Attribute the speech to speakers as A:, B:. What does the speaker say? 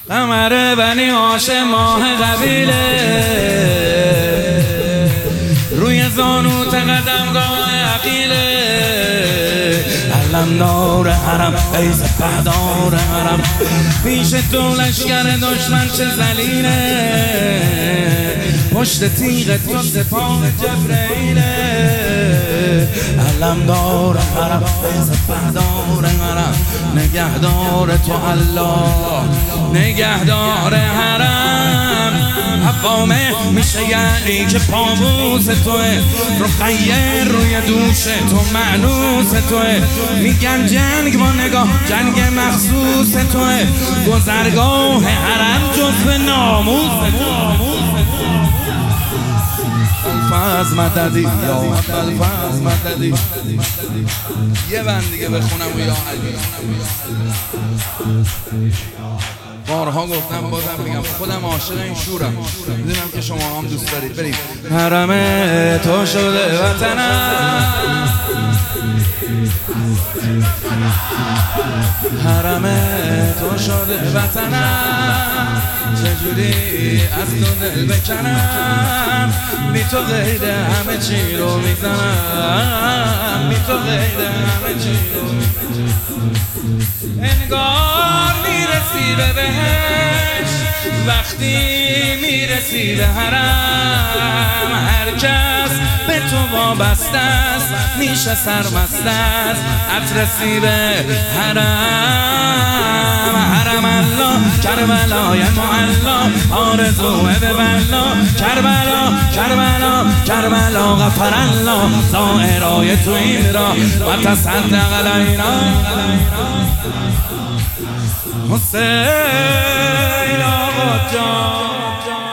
A: قمر بنی هاشم ماه قبیله، روی زانوت قدمگاه عقیله، علمدار حرم ای سپهدار حرم، پیش تو لشکر دشمن چه ذلیله، پشت تیغ تو سپاه جبرئیله، علمدار حرم ای سپهدار حرم، نگهدار تو الله، نگهدار حرم. حفامه میشه یعنی که پاموز توه، رقیه روی دوش تو معنوس توه، میگن جنگ با نگاه جنگ مخصوص توه، گذرگاه حرم جز به ناموس توه. الفاظ مددی یا الفاظ مددی، یه بند دیگه بخونم و یا علی. بارها گفتم بازم میگم خودم عاشق این شورم، میدونم که شما هم دوست دارید. بریم. حرم تو شده وطنم، حرم تو شده وطنم، چجوری از تو دل بکنم، بی تو غیر همه چی رو میزنم، بی تو غیر همه چی رو میزنم. انگار میرسی به بهشت وقتی میرسی به حرم، هر کس به تو وابسته است میشه سرمست است، اترسی به حرم. حرم الله کربلای معلا، آرزوه به بلا، کربلا کربلا کربلا، غفر الله زائرای تو این را و تصدق علینا. حسین آقا جان